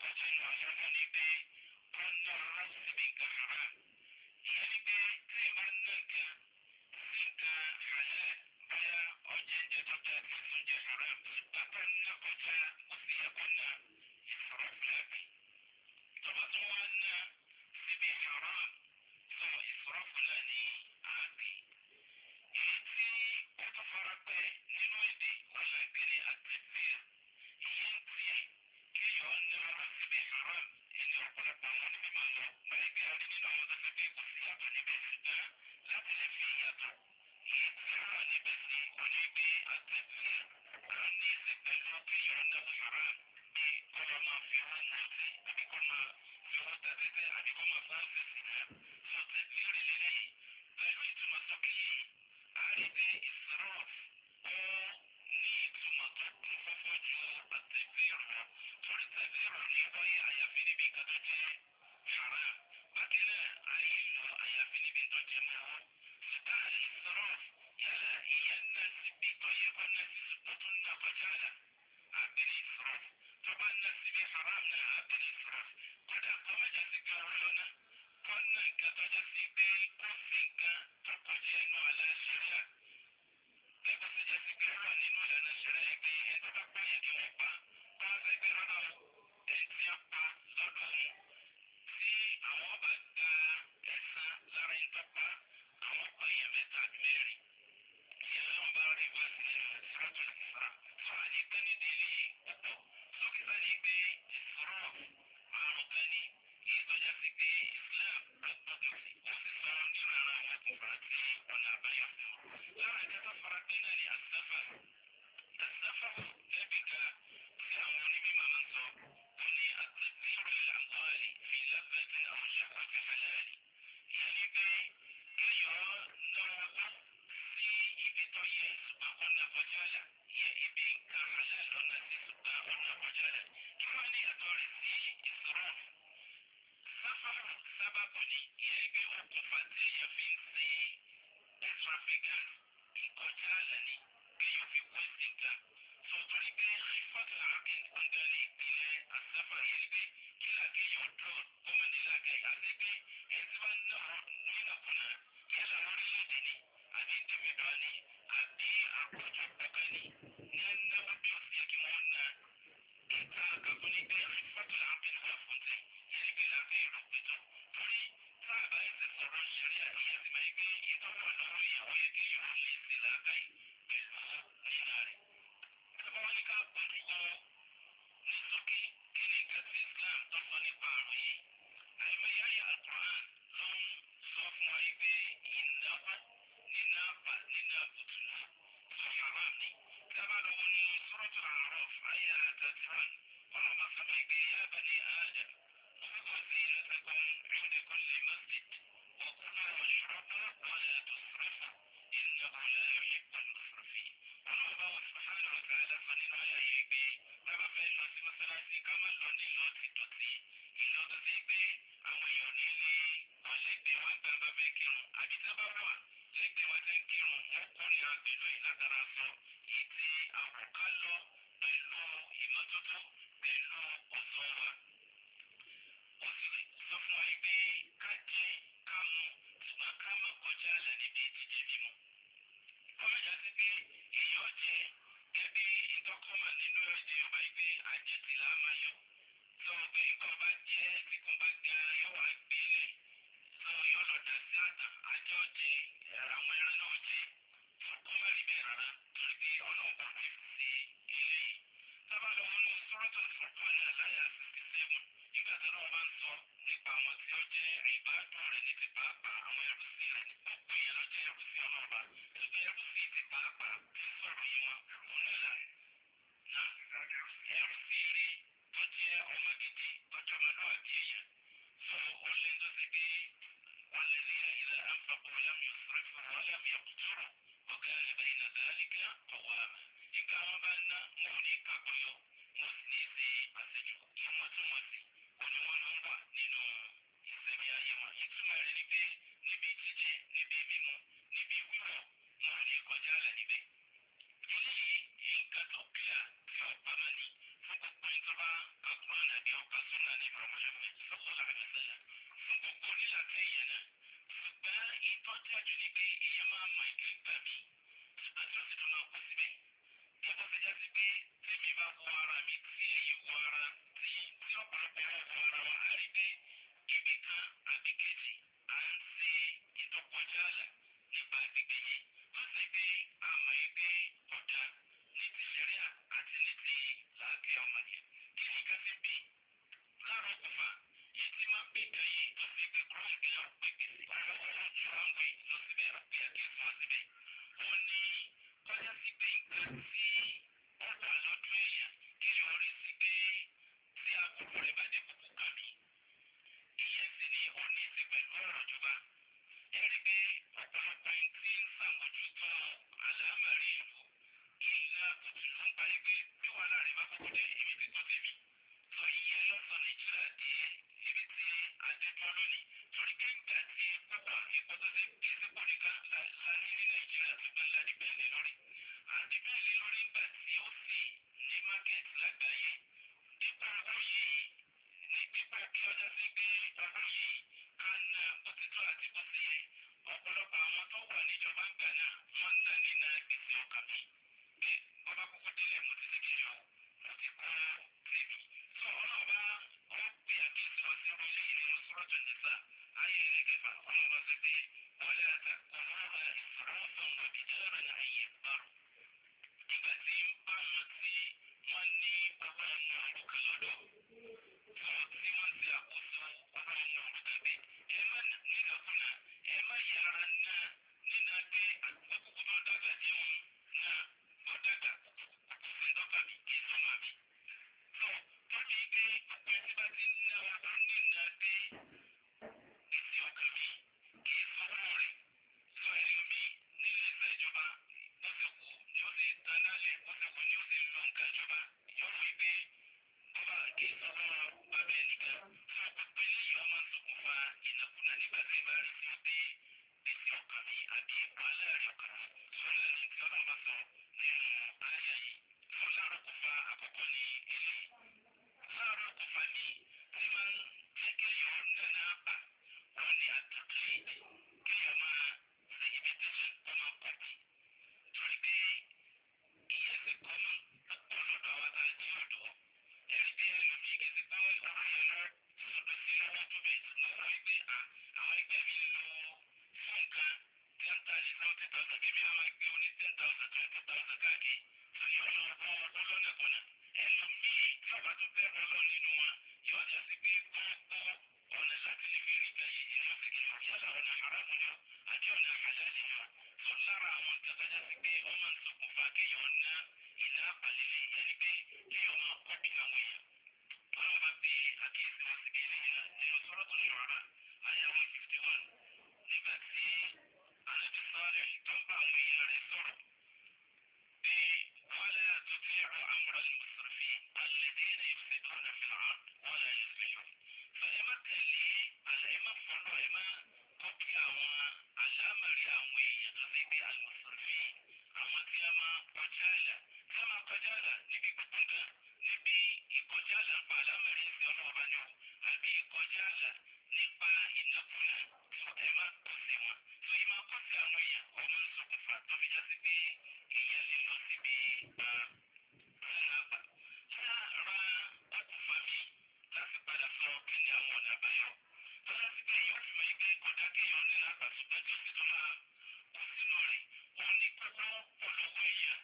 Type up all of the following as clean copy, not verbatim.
kọjá inú ayé náà ní pé wọ́n ná owó síbi nǹkan haram. ìyẹn ní pé tí ì bá ná nǹkan sí nǹkan halal bóyá ọjọ́ ẹ̀jẹ̀ tó jẹ́ àti oúnjẹ haram bàbá ná kọjá ó sì yẹ kó ná ìsọ̀rọ̀ fúlàbì. tọ́ba tó wá ná síbi haram sọ ìsọ̀rọ̀ fúlàní àgbè. èyí tí ó tó fara pẹ́ nínú èdè ọ̀làgbére àtẹ̀fẹ́ ìyẹn tiẹ̀ kí yọ ná owó síbi haram ẹni ọ̀pọ̀lọpọ̀ àwọn onímọ̀ lọ báyìí bí a rí nínú àwọn tó ṣe pé kò sí yàtọ̀ níbẹ̀ ṣùgbọ́n láti lè fi ìyàtọ̀ èyí tí ó wà níbẹ̀ sí onígbé àtẹ̀fẹ́ ó ní ìsìn pẹ̀lú kí yọ ná haram bí kọ́lọ́ máa fi owó mọ ọtí àbí kọ́ máa fi owó ta tẹ́tẹ́ àbí kọ́ máa fọwọ́ sí sí náà tó tẹ̀lé lélẹ́yìí pẹ̀lú ìtumọ̀ sókè yìí a rí pé ìsirọ́f ó ní ìtumọ̀ tó kún fọ́fọ́ ju àtẹ̀fẹ́ rọ torí tẹ̀fẹ́ rọ ní wáyé àyàfi níbi nǹkan tó jẹ́ haram bákan náà ayé lọ àyàfi níbi tó jẹ́ mọ́wọ́ ṣùgbọ́n ìsirọ́f yálà ìyẹn náà síbi tó yẹ kó náà sí ṣùgbọ́n tó ń ná kọjá là àbẹ̀rẹ̀ ìsirọ́f tó bá ná síbi haram náà àbẹ̀rẹ̀ ìsirọ́f kódà kọ́mọ́jà sí gan ọlọ́nà kọ́nà nǹkan tó jẹ́ sí pé ó fi nǹkan tó kọjá ẹnu àlá ṣẹ̀ríà lẹ́gbẹ̀ẹ́ sì jẹ́ sí pé ó wà nínú ìlànà ṣẹ̀ríà yẹn pé ẹni tó bá pààyàn kí wọ́n pa bá a fẹ́ gbé rárá o ẹni tí wọ́n pa lọ́dọ̀ wọn tí àwọn ọba gba ẹ̀san lára ẹni tó pa àwọn pààyàn mẹ́ta àbí mẹ́rin ìyẹn lọ́wọ́ bá rí wá sí nínú ìsirọ́tò ìsirà sọ àdìgbẹ́ nídìí eléyìí púpọ̀ sókítà ní pé ìsirọ́ àrùn kan ní ìtọ́jà sí pé Islam gbọ́dọ̀ sí ó sì sọ nínú ara àwọn okùnfà tí ọ̀nà àbáyọ fún lára ìkẹta farapẹ́ náà ní àsáfà ẹbí kan tí àwọn onímọ̀ máa ń sọ ó ní àtẹ̀síwò ìlànàwálì fi lábẹ́tẹ̀ àwọn ṣàkóso halali ìyẹn ní pé kéèyàn náwó tó sí ibi tó yẹ ṣùgbọ́n ọ̀nà kọjá là yẹ ibi nǹkan halal ọ̀nà sí ṣùgbọ́n ọ̀nà kọjá là kí wọ́n ní ìyàtọ̀ rẹ̀ sí ìṣòro sáfàrù sábàbù ni ìyẹn gbé okùnfà tí èèyàn fi ń ṣe extravagance ìkọjá àlà ni kéèyàn fi wé sí nǹkan tó torí pé fífọ́tò àárín gbọ̀ngàn ní ìpínlẹ̀ àsáfà yìí pé kí làkéèyàn dúró gómìnà làkẹ́ àti pé èyí tí wọ́n ń náwó nínàkúnà yálà orílẹ̀-èdè ni àbí individual ni àbí àkójọpọ̀ kan ni ní ẹnáwó bí ó sì yẹ kí wọ́n ná ìta àkàkùn ní pé fífọ́tò àárín wà fún tẹ̀ yẹn gbé lábẹ́ ìrọ̀pẹ̀tọ̀ torí tá a bá ẹsẹ̀ sọ̀rọ̀ ṣẹ̀ríà ìyẹn ti máa ń gbé ìtọ́wọ̀ lọ́wọ́ ìyàwó yẹ kí yóò lè ṣe làákàyè pẹ̀lú nínà rẹ̀. Ẹ̀fọ́ wọn ní ká bójú wo ní sókè kí ni nǹkan tí Islam tó sọ nípa àrùn yìí. Àìmọye ayé Al-Qur'an ló ń sọ fún wa pé ìnáwó nínú àbùtùlù tó haram ni. Tí a bá lọ wọnú Suratul A'raf ayé àtàtúrán wọn máa sọ pé ya bani Adam خذوا زينتكم عند كل مسجد وكلوا واشربوا ولا تسرفوا إنه لا يحب المسرفين. الله سبحانه وتعالى فنينا يبي bàbá fẹ́ lọ sí mọ́sálásí ká má lọ nílò tìtòtì ìlọ tó ṣe pé àwọn èèyàn nílé ọ̀lẹ́gbẹ̀ẹ́ wọn gbà bá fẹ́ kírun àbí tá bá wà lẹ́gbẹ̀ẹ́ wọn tẹ́ ń kírun wọn kọ́ ní agbèlú ìlàtara sọ ìdí àwòká lọ pẹ̀lú ìmọ́tótó pẹ̀lú ọ̀sán wa. Ó sì sọ fún wa pé ká jẹ ká mu ṣùgbọ́n ká má kọjá àlà níbi jíjẹ mímu. Kọ́mọ̀jà sí pé èèyàn jẹ gẹ́gẹ́ ìtọ́kọ́mà nínú ẹ̀jẹ̀ ọba pé àjẹsìlá máa yọ. Sọ pé ikọ̀ bá jẹ́ tí kò bá ga yóò wá gbélé. Sọ yóò lọ dà sí àtà àjọ jẹ àwọn ẹran náà jẹ. Kọ́mọ̀ rí bẹ́ẹ̀ rárá torí pé ọlọ́ọ̀bá ti fi eléyìí. Sábà lọ wọnú Suratul Furqan àláyà 67 nígbà tí wọ́n bá ń sọ nípa àwọn tí ó jẹ́ ìbádùn rẹ̀ ní ti pàápàá àwọn ẹrúsìn rẹ̀ ní gbogbo yẹn ló jẹ́ ẹrúsìn ọlọ́ọ̀bá ṣùgbọ́n ẹrúsìn ti pàápàá tí ń sọ̀rọ̀ yìí wọn òun nílà ẹrúsìn rí tó jẹ́ ọmọ gidi tọ́jú ọmọlúwàbí èèyàn sọ ó lé tó ti gbé wọn lè rí إذا أنفقوا لم يسرفوا ولم يقتروا وكان بين ذلك قواما. Ìka wọn bá ná wọn ò ní kápẹ́yọ wọn sì ní í ṣe àṣejù ìwọ̀ntúnwọ̀nsì òní wọn ló ń wà nínú ìṣẹ̀mí ayé wọn. Ìtumọ̀ rẹ̀ ni pé níbi jíjẹ níbi mímu níbi wíwọ̀ wọn ò ní kọjá àlà níbẹ̀. Eléyìí nǹkan tó kíá tí ó pamọ́ ni fún gbogbo ẹni tó bá kakùnrin àbí ọkà súnà ní Muhammad sallallahu alaihi wasallam fún gbogbo onílàkẹ́ yẹn náà ṣùgbọ́n ìtọ́jú àjù ni pé èèyàn máa mọ ìgbà ìgbà mi ṣùgbọ́n tí ó sì tún máa kó síbẹ̀ bí ó ṣe já sí pé tèmi bá wo ara mi tí èyí wo ara tí ọ̀pọ̀lọpọ̀ wo ara wa á rí pé ibì kan àbí kejì à ń ṣe ìtọ́kọjá àlà nípa agbègbè yìí tó sì pé a mọ̀ yí pé ọ̀dà ní ti ṣẹ̀ríà àti ní ti làákẹ́ ọmọnìyàn kí ni ká ti bí láàárọ̀ òkùnfà yìí tí máa ń pè kan yìí tó sì pé kúrò ìgbéyà pé gbèsè ọ̀rọ̀ ojú àwọn lọ síbẹ̀ àti àkíyèsí wọn síbẹ̀ ó ní kọjá sí pé nǹkan tí ó wà lọ́dún èèyàn kí yọrí sí pé tí àkókò rẹ̀ bá dé kókó kàmí ìyẹn sì ni ó ní í ṣe pẹ̀lú ọ̀rọ̀ ìjọba ẹ rí i pé ọ̀pọ̀lọpọ̀ ẹni tí ń ṣàmójútó àlámọ̀rí ìlú ìlà òtún ló ń parí pé bí wàhálà rẹ̀ bá kókó dé ibi tí tó tèmi sọ ìyẹn lọ́sàn nàìjíríà dé ibi tí adéjọ́ lónìí torí pé ìgbà tí púpọ̀ ìpò tó ṣe kí sípò nìkan la ní ní nàìjíríà tó gbọ́n láti bẹ́ẹ̀lì lórí àti bẹ́ẹ̀lì lórí ìgbà tí ó sì ní mákẹ́tì lágbàáyé dípò owó yìí ní dípò kí ọjà sí pé owó yìí ká ná bó ti tó àti bó ti yẹ ọ̀pọ̀lọpọ̀ àwọn tó wà níjọba ń gbà náà wọ́n ná nínú gbèsè ọkàn mi pé bọ́bá kúkú délẹ̀ mo ti ṣe kí ni o mo ti kọ́ tèmi sọ ọlọ́ọ̀bá ó pe àkíyèsí wọn sí orí ilé nínú Suratul Nisa ayé ẹlẹ́gẹ̀fà ọlọ́ọ̀bá sọ pé wọ́n lè àtàkùnrọ́ọ̀bá ìfọ̀rọ̀sọ̀n wọ̀bìdẹ́rẹ̀ náà ayé gbọ́rọ̀ nígbà tí ń bá wọn tí wọ́n ní owó ọmọ òrukàn lọ́dọ̀ tí wọ́n ti àkóso owó ọmọ òrukàn pé ẹ má nílòkulà ẹ má yára náà nínú pé àkókò tó dàgbà dé wọn náà ó dàgbà òfin dọ́gba mi kì í sọ́mọ mi. tó ní pé gbogbo ẹtí bá ti ná owó nínú pé èsì ọkàn mi kì í sọ́wọ́ rẹ̀ sọ ẹlòmíì nílé iṣẹ́ ìjọba bó ṣe wù ni ó ti taná lẹ̀ bó ṣe wù ni ó ti lo nǹkan ìjọba yóò rí pé bọ́bá kì í sọ́wọ́ bàbá ẹnìkan fún gbogbo eléyìí ọmọ ṣokùnfà ìnákúnà nígbà tí ìbá rí sí pé èsì ọkàn mi àbí wàhálà rẹ̀ ọkàn mi sọ́nà ní tí ọlọ́run bá sọ nínú àyà yìí fún láàárọ̀ kọfà àkọ́kọ́ ní eléyìí láàárọ̀ kọfà ní tí máa ń jẹ́ kéèyàn nánà bà wọ́n ní àtàkìlẹ́ẹ̀dì kéèyàn máa ṣe imitation kó máa kọ́pì torí pé ìyẹn ti kọ́ mọ̀ púpọ̀ lọ́dọ̀ àwọn àti ọ̀dọ́ ẹ̀rí bí ẹlòmíì kì í ti pé wọ́n yẹn lọ sọdọ̀ sí lọ́wọ́ tó bẹ̀ lọ́wọ́ wípé àwọn ẹgbẹ́ mi lọ fún nǹkan tí wọ́n ta ní 70,000 bíbí náà máa gbé oní 10,000 20,000 káàkiri sọ̀rọ̀ yóò lọ kọ́ ọlọ́nà kọ́nà ẹlòmíì tí ọba tó bẹ̀rù ọlọ́run nínú wọn yóò jẹ́ sí pé gbogbo ọ̀nà láti lè fi rí ìgbà yìí nínú ọ̀sẹ̀kì náà yálà ọ̀nà haramu ni o àti ọ̀nà halali ni o sọ lára àwọn tẹ́tọ́já sí pé wọ́n máa ń ṣokùnfà kéèyàn ná ìná àpàlẹ́lẹ̀ yẹn ni pé kéèyàn máa kọ́ bí àwọn èèyàn wọ́n máa pe àkíyèsí wọn sí ilé yẹn nínú Suratul Shu'ara àyà 151 nígbà tí Ànábì Sálíhù tó ń bá àwọn èèyàn rẹ̀ sọ̀rọ̀ pé wala tuti'u amra al-musrifin alladhina yufsiduna fil ard wala yuslihun sọ ẹ má tẹ̀lé ẹ má fọ́lọ́ ẹ má kọ́pì àwọn àlámọ̀rí àwọn èèyàn tó ṣe pé al-musrifin àwọn tí a máa kọjá àlà tí a máa kọjá àlà níbi gbogbo nǹkan níbi ìkọjá àlà nípa àlámọ̀rí ẹ̀sìn ọlọ́ọ̀bá ni o àbí ìkọjá àlà nípa ìnákúnà tó ẹ má kọ́ sí wọn tó yìí máa kọ́ sí àwọn èèyàn ó máa ń ṣokùnfà tó fi já sí pé èèyàn lè lọ síbi ọ̀nà àgbà lára okùnfà mi láti padà sọ kí ni àwọn ọ̀nà àbáyọ tó láti pé èèyàn fi mọ̀ pé kọ̀dá kéèyàn ní lágbà ṣùgbọ́n tó sì tó máa kó sínú rẹ̀ ó ní kókó olówó èèyàn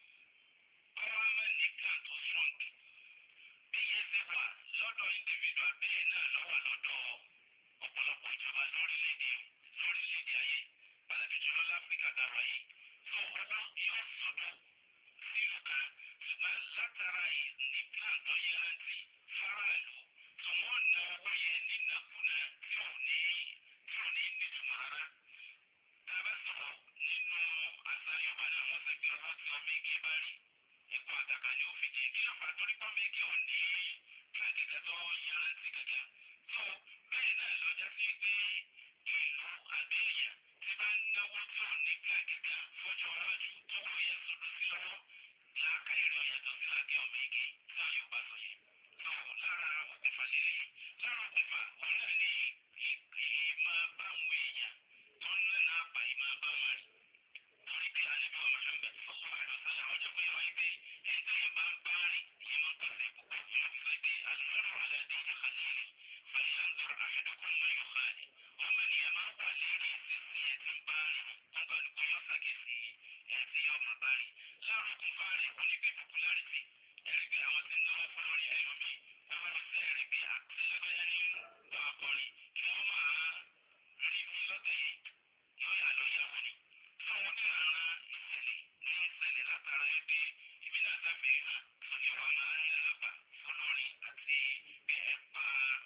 ọwọ́ máa ní plan tó strong bí yẹn ti wà lọ́dọ̀ individual bẹ́ẹ̀ náà lọ́wọ́ lọ́dọ̀ ọ̀pọ̀lọpọ̀ ìjọba lórílẹ̀-èdè ayé pàtàkì jùlọ láfíríkà dára yìí tó owó yóò sọdọ̀ sílùú kan ṣùgbọ́n látara ní plan tó yẹrántí faraàlú tó wọ́n ná owó yẹn nínàkúnà tí ò ní nítumọ̀ rárá. tá a bá sọ̀rọ̀ nínú àṣà Yorùbá náà wọ́n sọ pé owó tí ọmọ igi bá rí ipò àtàkà ni ó fi jẹ kí ló fà torí pọ́n méjì ò ní kẹ́kẹ́kẹ́ tó yanrantí kẹ̀kẹ́ tó bẹ́ẹ̀ náà lọ́jà sí pé ìlú àbẹ́yà tí bá náwó tí ò ní kẹ́kẹ́kẹ́ fọ́jọ́ iwájú tó kú yẹn sọdọ̀ sí lọ́wọ́ làákà ìrìn ọ̀yàtọ̀ sí làákẹ́ ọmọ igi tí wọ́n yóò bá sọ yẹn tó lára okùnfà lélẹ́yìn lára okùnfà òun náà ni ìmọ̀ báwọn èèyàn tó ń lẹ́nu àpà ìmọ̀ báwọn rìn torí pé ànábì wa Muhammad sallallahu alaihi wasallam ọjọ́ pé wáyé pé èyí tó yẹn bá ń bá rìn ìyẹn máa ń pèsè púpọ̀ ìmọ̀ fi sọ pé al-mar'u ala dini khalili falyanzur ahadukum man yukhali ọmọ ènìyàn máa ń wà lérí ìsinsin ẹ̀ tí ń bá rìn wọn bá dúpọ̀ yọ sàkíyèsí ẹ̀ tí yọ máa bá rìn lára okùnfà rẹ̀ ó ní pé popularity ẹ̀rí pé àwọn tí ń lọ́wọ́ fún lórí ẹlòmíì wọ́n bá lọ sí ẹ̀rí pé àtìlẹ́gbẹ́yà ní bá a kọrin kí wọ́n máa rí mi lọ́tẹ̀ yìí yóò yà lọ yàwó ni fún wọn ní àrà ìṣẹ̀lẹ̀ ní ìṣẹ̀lẹ̀ látara ẹgbẹ́ ìbílẹ̀ àtàfẹ́ hàn tó ní wọn máa ń lẹ́lọ́gbà fún lórí àti bí ẹ pa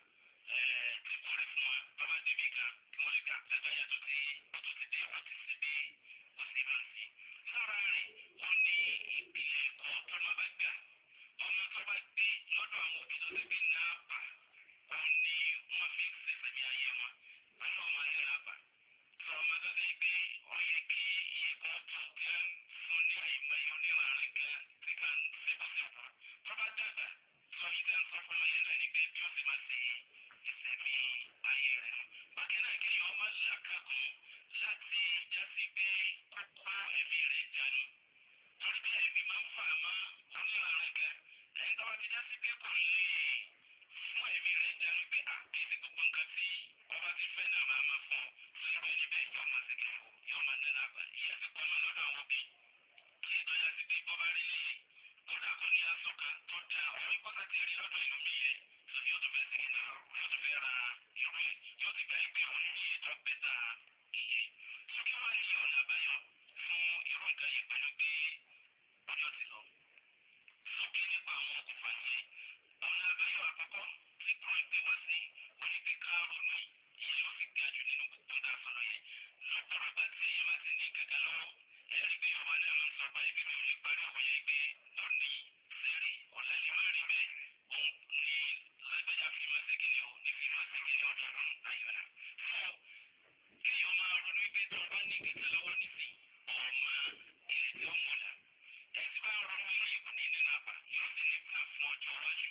tìkọ̀ rẹ̀ fún wọn bàbá débi kan kí wọ́n lè gbà lágbàáyà tó ti dé wọ́n ti sí bí ó sì máa ń sí. sára rẹ̀ ó ní ìpìlẹ̀ ẹ̀kọ́ tó máa bá gbà ọmọ tó bá gbé lọ́dọ̀ àwọn òbí tó ti gbé náà pa òun ni wọ́n fi ń sẹ̀sẹ̀mí ayé wọn pẹ̀lú ọmọ ayé náà pa. sọ ọmọ tó ti gbé ọyẹ kí iye kan tó kẹ́ fún ní àìmọye oníranrin kan tí ká ń sẹ́kọ̀sẹ̀kọ̀ tó bá dàgbà sọ yìí tẹ́ ń sọ fún ọmọ yẹn náà ní pé bí ó sì máa ṣe ìsẹ̀mí ayé rẹ̀ nù. bákan náà kéèyàn ọmọ làkàkùn láti jásí pé kókó ẹ̀mí rẹ̀ jánu torí pé ẹ̀mí máa ń fà má oníranrin kan ẹ̀yìn tó bá ti jásí pé kò lè fún ẹ̀mí rẹ̀ jánu pé àkéésì gbogbo nǹkan tí ọba ti fẹ́ náà máa máa fún sọ́yìn ẹni bẹ́ẹ̀ yóò máa ṣe kíkọ́ yóò máa nẹ́nà àgbà ìyẹn ti pamọ́ lọ́dọ̀ àwọn òbí kí ìtọ́já sí pé bọ́bá rí lè kódà kó ní aṣọ kan tó da orí pàtàkì rí lọ́dọ̀ ìlú mi yẹn sọ yóò tún fẹ́ sí iná yóò tún fẹ́ ra irú ẹ̀ yóò ti gbà pé òun ní ìtọ́ bẹ́tà ìyẹn sókè wá ní ọ̀nà àbáyọ fún irú nǹkan yẹn pẹ̀lú pé ọjọ́ ti lọ sókè nípa àwọn okùnfà yẹn ọ̀nà àbáyọ àkọ́kọ́ tí kúrò ń pè wá sí oníkíkà ronú ìyẹn ló fi ga jù nínú gbogbo dá sọ̀rọ̀ yẹn lọ́pọ̀lọpọ̀ tí èèyàn bá ti ní kankan lọ́wọ́ ẹ̀rí pé yorùbá náà ló ń sọ báyìí pé mi ò lè parí òwe yẹn pé lónìí sẹ́rí ọ̀la ni má rí bẹ́ẹ̀ òun ni lágbájá fi máa ṣe kíni o ní fi máa ṣe kíni ọdún ayọ̀nà fún kéèyàn máa ronú pé tó o bá ní kẹ̀kẹ́ lọ́wọ́ nísìn ọ̀ọ́mà èrè tí ó múlà ẹ̀ ti bá ń ronú eléyìí kò ní nínú àpá yóò sì ní plan fún ọjọ́ iwájú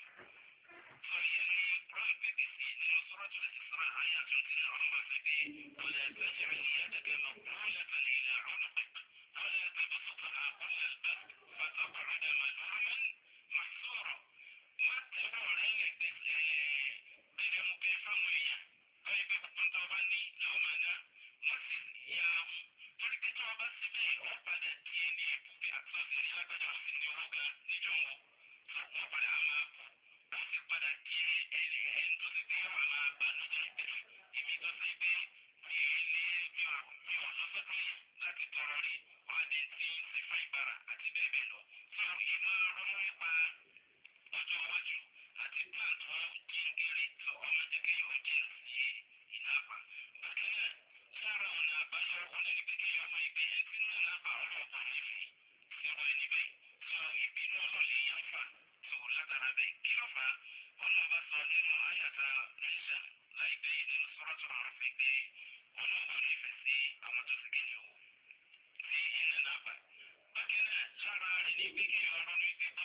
فهي رهبة نínú سورة الإسراء آيات كثيرة رغم في ولا تجعل يدك مغلولة إلى عنقك ولا تبسطها كل البسط فتقعد ملوما محسورا ما تبع لك بين مكيفا ويا كيف كنت بني لو منا مسجد يا torí tó o bá ti bẹ́ẹ̀ wọ́n padà di ẹni ìbùkún àtúnṣe ní lágbàdo ọ̀sìn ní ọ̀gá níjọ́ wọn wọ́n padà á máa bù wọ́n sì padà di ẹni tó ti gbé wà máa bànújẹ́ ìbẹ̀rù èmi tó ti gbé mi ò lọ sọ́dún yìí láti tọrọ rí wọ́n á di tí ń ṣe fún ìbára àti bẹ́ẹ̀ bẹ́ẹ̀ lọ. tó ìmọ̀ ronú nípa ọjọ́ iwájú àti plan tó jíǹgìrì tó ọmọ jẹ́ kéèyàn ó jẹ́ sí ìnápa. bákan náà lára ọ̀nà àbáyọ ọ̀nà ní pé kéèyàn ọmọ ìgbé ẹ̀ tí ń nà náà bá ọlọ́ọ̀pọ̀ nífẹ̀ẹ́ sírò ẹni bẹ́ẹ̀ tó ìbínú ọlọ́ọ̀lẹ́ yẹn fà tó látara bẹ́ẹ̀ kí ló fà á ọ̀nà bá sọ nínú àyàtà nàìjíríà láìpẹ́ yìí nínú sọ́rọ́tò àrùn fi gbé ọ̀nà òun nífẹ̀ẹ́ sí àwọn tó ti kéde o sí ìnà náà bá. bákan náà lára rẹ̀ ní pé kéèyàn ọ̀rọ̀ ní pé